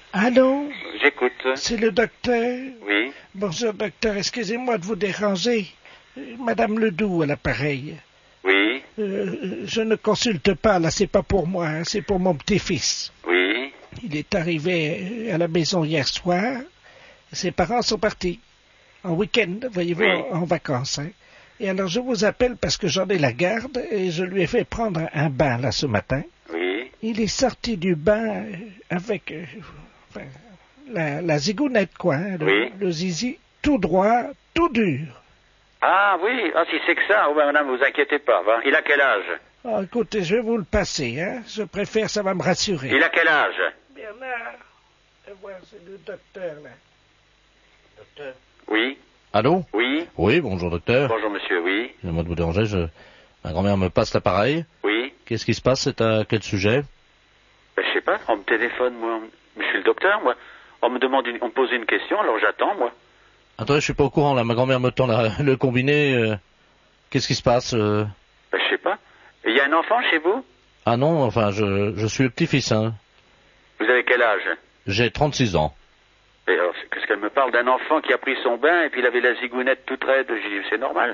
Allô? J'écoute. C'est le docteur? Oui. Bonjour docteur, excusez-moi de vous déranger. Madame Ledoux à l'appareil. Oui. Je ne consulte pas, là, c'est pas pour moi, hein, c'est pour mon petit-fils. Oui. Il est arrivé à la maison hier soir. Ses parents sont partis en week-end, voyez-vous, Oui. en vacances. Hein. Et alors je vous appelle parce que j'en ai la garde et je lui ai fait prendre un bain là ce matin. Oui. Il est sorti du bain avec enfin, la zigounette, quoi, hein, le zizi, tout droit, tout dur. Ah oui, si c'est que ça, madame, vous inquiétez pas. Va. Il a quel âge? Oh, écoutez, je vais vous le passer, hein. Je préfère, ça va me rassurer. Il a quel âge? Bernard, c'est le docteur, là. Docteur. Oui. Allô? Oui. Oui, bonjour docteur. Bonjour monsieur, oui. Excusez-moi de vous déranger, ma grand-mère me passe l'appareil. Oui. Qu'est-ce qui se passe? C'est à quel sujet? Je sais pas, on me téléphone, moi. Je suis le docteur, moi. On me demande, on me pose une question, alors j'attends, moi. Attendez, je suis pas au courant, là. Ma grand-mère me tend le combiné. Qu'est-ce qui se passe? Je sais pas. Il y a un enfant chez vous? Ah non, enfin, je suis le petit-fils, hein. Vous avez quel âge? J'ai 36 ans. Et alors, qu'est-ce qu'elle me parle d'un enfant qui a pris son bain et puis il avait la zigounette toute raide? J'ai dit, c'est normal.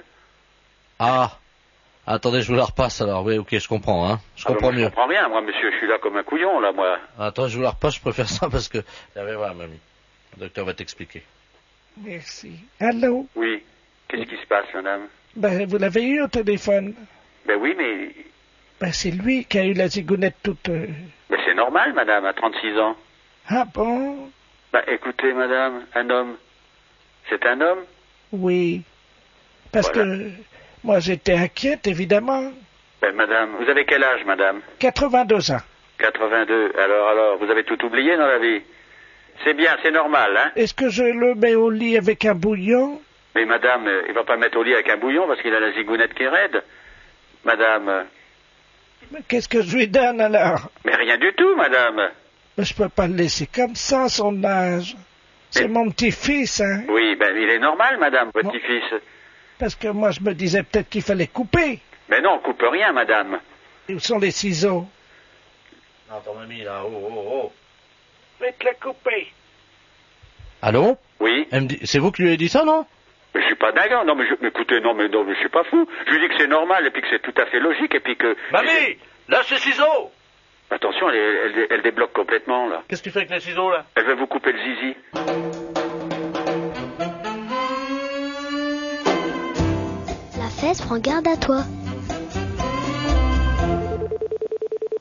Ah, attendez, je vous la repasse alors. Oui, ok, je comprends, hein. Je comprends mieux. Je comprends bien, moi, monsieur, je suis là comme un couillon, là, moi. Attends, je vous la repasse, je préfère ça parce que... Voilà, mamie. Le docteur va t'expliquer. Merci. Allô? Oui. Qu'est-ce qui se passe, madame? Ben, vous l'avez eu au téléphone? Ben oui, mais... Ben, c'est lui qui a eu la zigounette toute... Ben c'est normal, madame, à 36 ans. Ah bon? Ben écoutez, madame, un homme, c'est un homme? Oui. Parce que moi, j'étais inquiète, évidemment. Ben madame, vous avez quel âge, madame? 82 ans. 82. Alors, vous avez tout oublié dans la vie? C'est bien, c'est normal, hein? Est-ce que je le mets au lit avec un bouillon? Mais madame, il va pas mettre au lit avec un bouillon parce qu'il a la zigounette qui est raide. Madame... Mais qu'est-ce que je lui donne, alors? Mais rien du tout, madame. Mais je peux pas le laisser comme ça, à son âge. C'est mon petit-fils, hein? Oui, ben il est normal, madame, votre petit-fils. Parce que moi, je me disais peut-être qu'il fallait couper. Mais non, on coupe rien, madame. Et où sont les ciseaux? Non, attends, mamie, là, oh. Faites-le couper. Allô? Oui. C'est vous qui lui avez dit ça, non? Mais je suis pas dingue, non, mais écoutez, non, mais je suis pas fou. Je lui dis que c'est normal, et puis que c'est tout à fait logique, et puis que... Mamie! Lâche les ciseaux! Attention, elle débloque complètement, là. Qu'est-ce que tu fais avec les ciseaux, là? Elle veut vous couper le zizi. La fesse prend garde à toi.